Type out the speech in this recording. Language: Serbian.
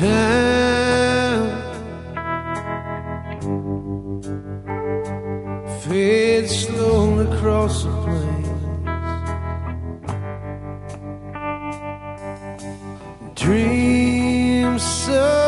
time fades slowly across the plains. Dreams so